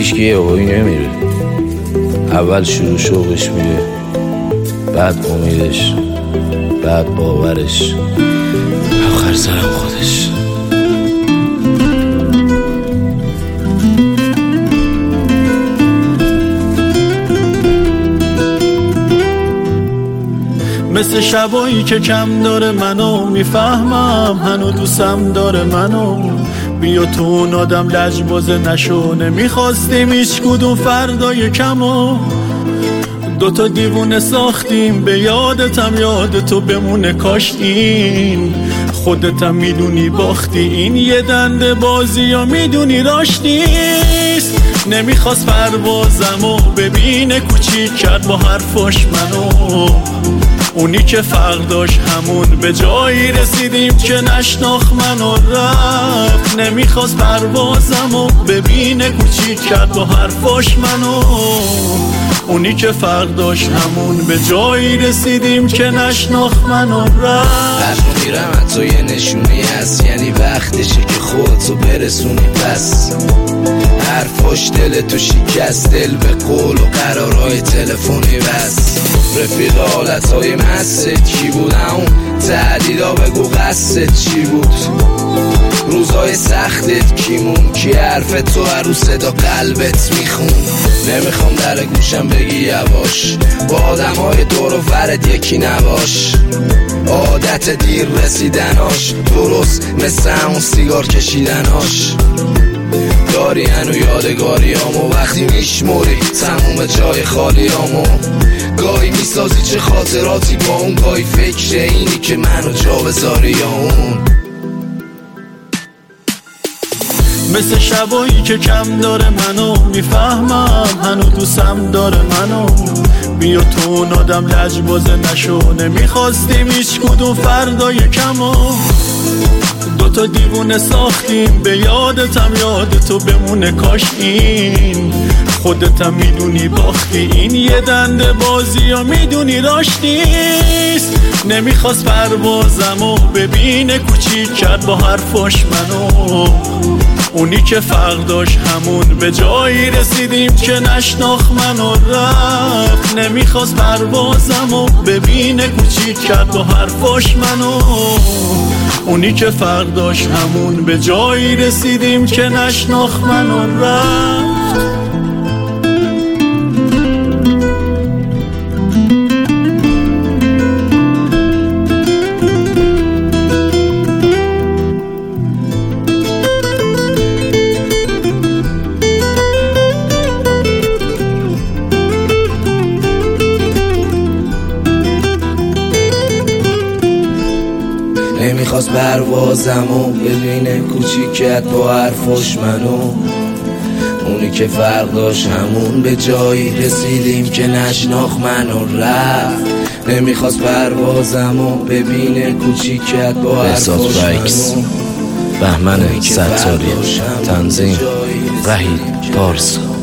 هیچ که یه آقایی نمیره. اول شروع شوقش میره، بعد امیدش، بعد باورش، آخر سرم خودش. مثل شبایی که کم داره منو میفهمم، هنو دوستم داره منو. بیا تو اون آدم لجبازه نشو، نمیخواستیم هیچ کدوم فردای کمو. دوتا دیوونه ساختیم به یادتم، یاد تو بمونه کاش این خودتم میدونی باختی. این یه دنده بازی یا میدونی راش نیست. نمیخواست پروازمو ببینه، کوچیک کرد با حرفاش منو. اونی که فرق داشت همون به جایی رسیدیم که نشناخت منو رفت. نمیخواست پروازمو ببینه، کوچیک کرد با حرفاش منو. اونی که فرق داشت همون به جایی رسیدیم که نشناخت منو رفت. حرف میرم حتی یه نشونی هست، یعنی وقتشه که خودتو برسونی. پس حرفاش دل تو شکست، دل به قول و قرارهای تلفنی بس. رفیق حالتهای مست کی بود؟ اون تهدیدا بگو قصدت چی بود؟ روزهای سختت کیمون؟ کی حرف تو هر صدا قلبت میخون؟ نمیخوام در گوشم بگی یواش، با آدمهای دور و برت یکی نباش. عادت دیر رسیدناش درست مثل اون سیگار کشیدناش. داری هنو یادگاریامو وقتی میشموری تموم جای خالیامو. گاهی میسازی چه خاطراتی با اون، گاهی فکر اینی که منو جا بذاری یا اون. مثل شبایی که کم داره منو میفهمم، هنو دوستم داره منو. بیا تو اون آدم لجبازه نشو، نمیخواستیم هیچ کدوم فردای کمو. دوتا دیوونه ساختیم به یادتم، یاد تو بمونه کاش این خودتم میدونی باختی. این یه دنده بازی یا میدونی راش نیست. نمیخواست پروازمو ببینه، کوچیک کرد با حرفاش منو. اونی که فرق داشت همون به جایی رسیدیم که نشناخت منو رفت. نمیخواست پروازمو ببینه، کوچیک کرد با حرفاش منو. اونی که فرق داشت همون به جایی رسیدیم که نشناخت منو رفت. نمیخواست پروازمو ببینه، کوچیک کرد با حرفاش منو. اونی که فرق داشت همون به جایی رسیدیم که نشناخت منو رفت. نمیخواست پروازمو ببینه، کوچیک کرد با حرفاش منو. بهمن ستاری، تنظیم وحید پارسا.